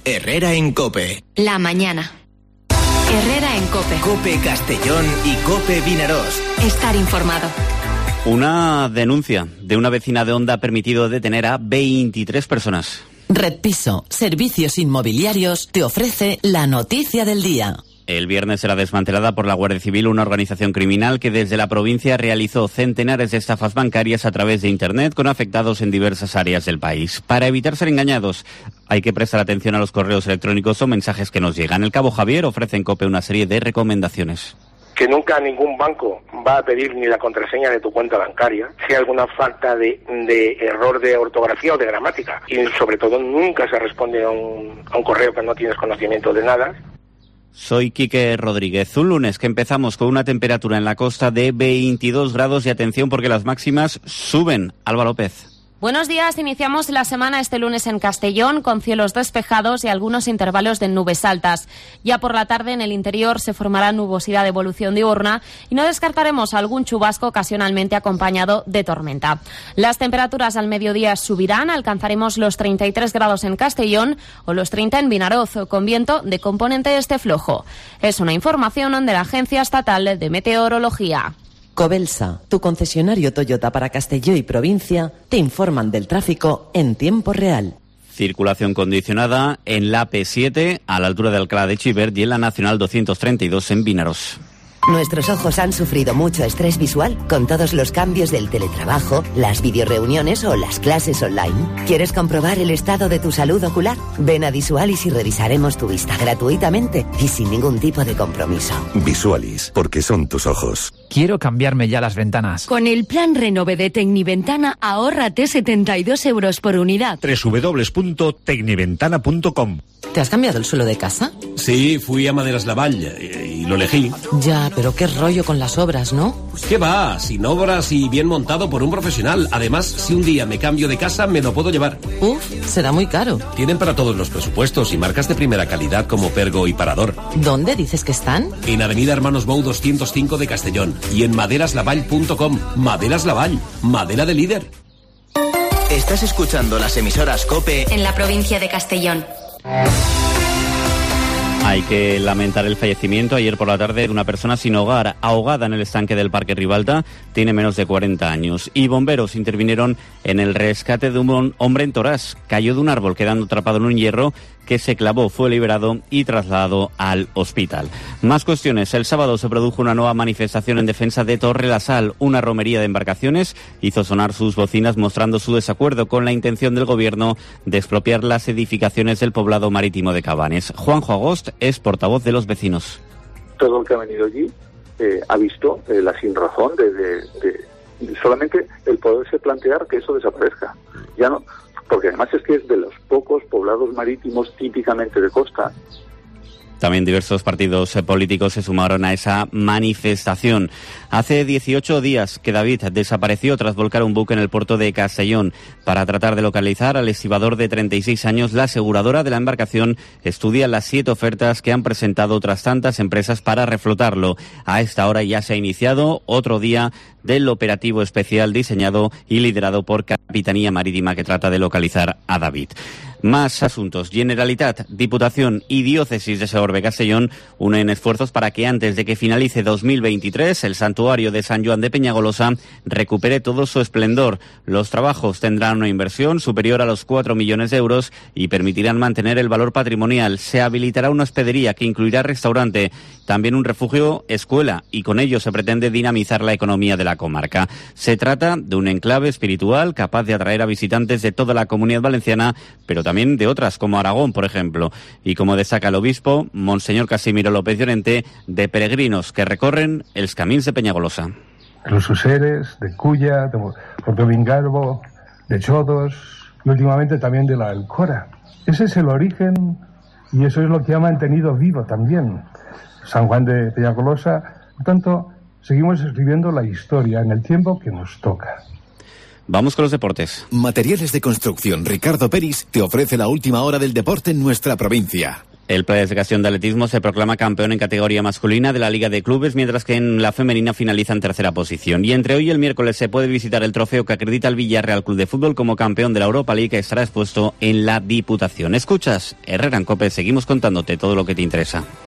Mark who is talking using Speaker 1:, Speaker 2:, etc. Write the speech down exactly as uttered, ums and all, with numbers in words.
Speaker 1: Herrera en COPE.
Speaker 2: La mañana. Herrera en COPE.
Speaker 1: COPE Castellón y COPE Vinarós.
Speaker 2: Estar informado.
Speaker 3: Una denuncia de una vecina de Onda ha permitido detener a veintitrés personas.
Speaker 4: Red Piso, Servicios Inmobiliarios, te ofrece la noticia del día.
Speaker 3: El viernes será desmantelada por la Guardia Civil una organización criminal que desde la provincia realizó centenares de estafas bancarias a través de Internet con afectados en diversas áreas del país. Para evitar ser engañados, hay que prestar atención a los correos electrónicos o mensajes que nos llegan. El Cabo Javier ofrece en COPE una serie de recomendaciones.
Speaker 5: Que nunca ningún banco va a pedir ni la contraseña de tu cuenta bancaria, si hay alguna falta de, de error de ortografía o de gramática. Y sobre todo nunca se responde a un, a un correo que no tienes conocimiento de nada.
Speaker 3: Soy Quique Rodríguez. Un lunes que empezamos con una temperatura en la costa de veintidós grados y atención porque las máximas suben. Alba López.
Speaker 6: Buenos días, iniciamos la semana este lunes en Castellón con cielos despejados y algunos intervalos de nubes altas. Ya por la tarde en el interior se formará nubosidad de evolución diurna y no descartaremos algún chubasco ocasionalmente acompañado de tormenta. Las temperaturas al mediodía subirán, alcanzaremos los treinta y tres grados en Castellón o los treinta en Vinaroz, con viento de componente este flojo. Es una información de la Agencia Estatal de Meteorología.
Speaker 4: Cobelsa, tu concesionario Toyota para Castelló y provincia, te informan del tráfico en tiempo real.
Speaker 3: Circulación condicionada en la A P siete a la altura de Alcalá de Xivert y en la Nacional doscientos treinta y dos en Vinaroz.
Speaker 7: Nuestros ojos han sufrido mucho estrés visual con todos los cambios del teletrabajo, las videoreuniones o las clases online. ¿Quieres comprobar el estado de tu salud ocular? Ven a Visualis y revisaremos tu vista gratuitamente y sin ningún tipo de compromiso.
Speaker 8: Visualis, porque son tus ojos.
Speaker 9: Quiero cambiarme ya las ventanas.
Speaker 10: Con el plan Renove de Tecniventana, ahórrate setenta y dos euros por unidad.
Speaker 11: doble u doble u doble u punto tecniventana punto com.
Speaker 4: ¿Te has cambiado el suelo de casa?
Speaker 12: Sí, fui a Maderas Lavall y, y lo elegí.
Speaker 4: Ya, pero qué rollo con las obras, ¿no?
Speaker 12: ¿Qué va? Sin obras y bien montado por un profesional. Además, si un día me cambio de casa, me lo puedo llevar.
Speaker 4: Uf, será muy caro.
Speaker 12: Tienen para todos los presupuestos y marcas de primera calidad como Pergo y Parador.
Speaker 4: ¿Dónde dices que están?
Speaker 12: En Avenida Hermanos Bou doscientos cinco de Castellón y en maderas lavall punto com. Maderas Lavall, madera de líder.
Speaker 1: Estás escuchando las emisoras COPE
Speaker 2: en la provincia de Castellón.
Speaker 3: Hay que lamentar el fallecimiento ayer por la tarde de una persona sin hogar, ahogada en el estanque del Parque Ribalta. Tiene menos de cuarenta años. Y bomberos intervinieron en el rescate de un hombre en Torás. Cayó de un árbol quedando atrapado en un hierro que se clavó, fue liberado y trasladado al hospital. Más cuestiones. El sábado se produjo una nueva manifestación en defensa de Torre la Sal. Una romería de embarcaciones hizo sonar sus bocinas mostrando su desacuerdo con la intención del gobierno de expropiar las edificaciones del poblado marítimo de Cabanes. Juanjo Agost es portavoz de los vecinos.
Speaker 13: Todo el que ha venido allí eh, ha visto eh, la sinrazón de, de, de solamente el poderse plantear que eso desaparezca. Ya no, porque además es que es de los pocos poblados marítimos típicamente de costa.
Speaker 3: También diversos partidos políticos se sumaron a esa manifestación. Hace dieciocho días que David desapareció tras volcar un buque en el puerto de Castellón. Para tratar de localizar al estibador de treinta y seis años, la aseguradora de la embarcación estudia las siete ofertas que han presentado otras tantas empresas para reflotarlo. A esta hora ya se ha iniciado otro día del operativo especial diseñado y liderado por Capitanía Marítima que trata de localizar a David. Más asuntos. Generalitat, Diputación y Diócesis de Segorbe-Castellón unen esfuerzos para que antes de que finalice dos mil veintitrés el santuario de San Joan de Peñagolosa recupere todo su esplendor. Los trabajos tendrán una inversión superior a los cuatro millones de euros y permitirán mantener el valor patrimonial. Se habilitará una hospedería que incluirá restaurante, también un refugio escuela y con ello se pretende dinamizar la economía de la comarca. Se trata de un enclave espiritual capaz de atraer a visitantes de toda la Comunidad Valenciana, pero también de otras, como Aragón, por ejemplo. Y como destaca el obispo, Monseñor Casimiro López Llorente, de peregrinos que recorren els camins de Peñagolosa.
Speaker 14: Los Useres, de Culla, de Portovingarbo, de Chodos y últimamente también de la Alcora. Ese es el origen y eso es lo que ha mantenido vivo también San Juan de Peñagolosa. Por tanto, seguimos escribiendo la historia en el tiempo que nos toca.
Speaker 3: Vamos con los deportes.
Speaker 8: Materiales de construcción Ricardo Peris te ofrece la última hora del deporte en nuestra provincia.
Speaker 3: El Playas de Castellón de atletismo se proclama campeón en categoría masculina de la Liga de Clubes, mientras que en la femenina finaliza en tercera posición. Y entre hoy y el miércoles se puede visitar el trofeo que acredita al Villarreal Club de Fútbol como campeón de la Europa League, que estará expuesto en la Diputación. Escuchas Herrera en COPE, seguimos contándote todo lo que te interesa.